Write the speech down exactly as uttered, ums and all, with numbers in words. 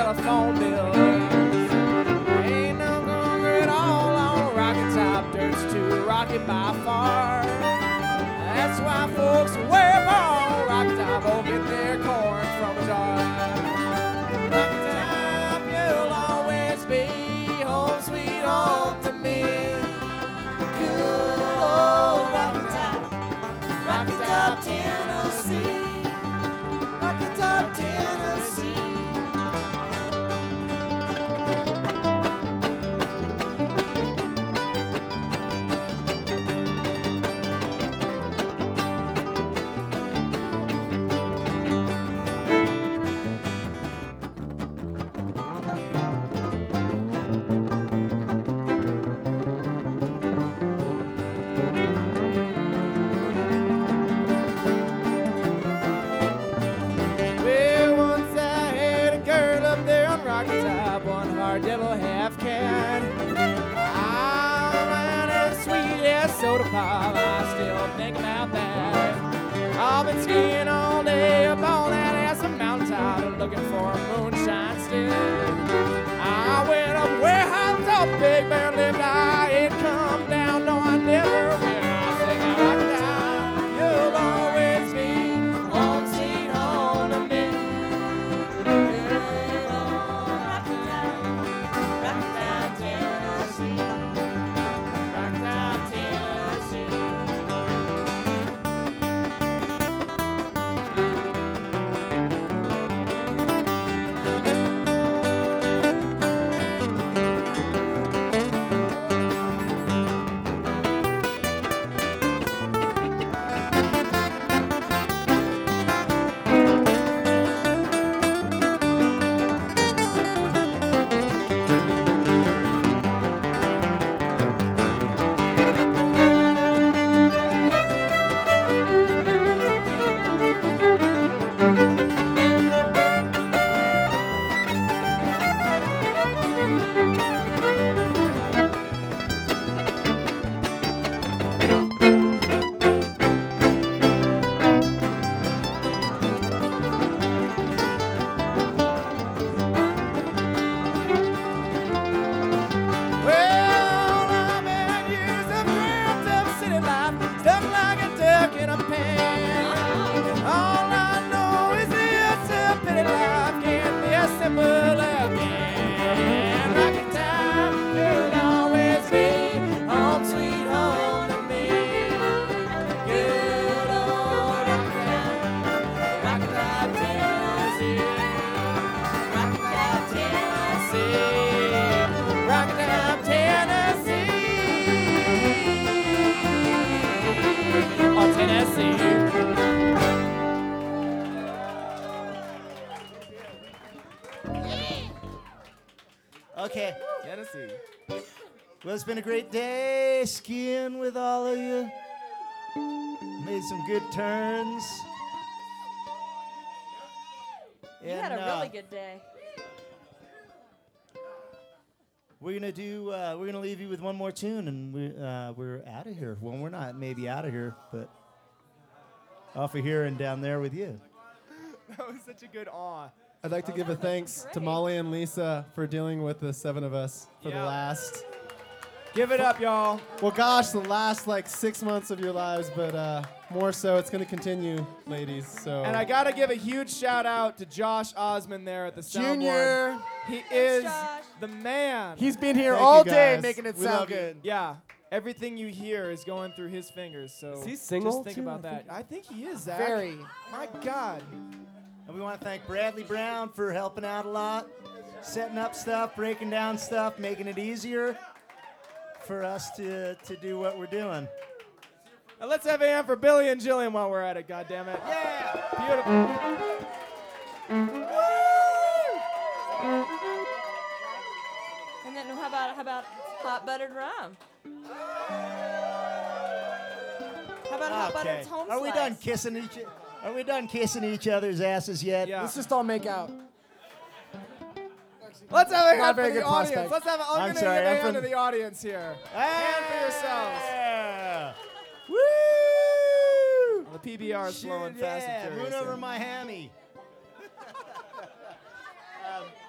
telephone bills. Ain't no longer at all on Rocky Top. Dirt's too rocky by far. That's why folks wear ball Rocky Top won't get their corn from a jar. Rocky Top, you'll always be home sweet home to me. Good old Rocky Top, Rocky Top, Tennessee. Rocky Top, Tennessee. Well, once I had a girl up there on Rocky Top, one hard yellow half can. Ah, man, as sweet as soda pop, I still think about that. I've been skiing all day up on that ass of mountaintop, looking for a moonshine still. I went up where high top Big Bear lived, I ain't come down, no, I never will. I sing a Rocky Top, you'll always be home sweet home to me. Rocky Top, Rocky Top, Tennessee. Rocky Top, Tennessee. Well, I'm in years of cramped up city life, stuck like a duck in a pan. All I know is it's a pity life can't be as simple again. Rocky Top, you'll always be home sweet home to me. Good old Rocky Top, Rocky Top, Tennessee. Rocky Top, Tennessee. Rocky Top, Tennessee. Oh, Tennessee. Okay. Tennessee. Well, it's been a great day skiing with all of you. Made some good turns. You had a And, really uh, good day. We're gonna do. Uh, we're gonna leave you with one more tune, and we uh, we're out of here. Well, we're not maybe out of here, but off of here and down there with you. That was such a good awe. I'd like to give a thanks to Molly and Lisa for dealing with the seven of us for Yeah. the last, Give it up, y'all. well, gosh, the last like six months of your lives, but uh, more so, it's going to continue, ladies. So. And I gotta give a huge shout out to Josh Osmond there at the soundboard. Junior. He is Josh. the man. He's been here Thank all you, day guys. making it We sound love you. good. Yeah. Everything you hear is going through his fingers. So Is he single, just think too? about that. I think he is, Zach. Very. My God. And we want to thank Bradley Brown for helping out a lot, setting up stuff, breaking down stuff, making it easier for us to to do what we're doing. Now let's have a hand for Billy and Jillian while we're at it. God damn it. Yeah. Beautiful. And then how about how about hot buttered rum? How about hot buttered Okay. home Are we slice? done kissing each? Are we done kissing each other's asses yet? Yeah. Let's just all make out. Let's have a Not hand very for the good audience. prospect. Let's have a, I'm, I'm gonna sorry, give a I'm hand from- to the audience here. Hand for yourselves. Yeah. Woo! Well, the P B R is flowing fast yeah. and furious. Moon over here. my hammy. um,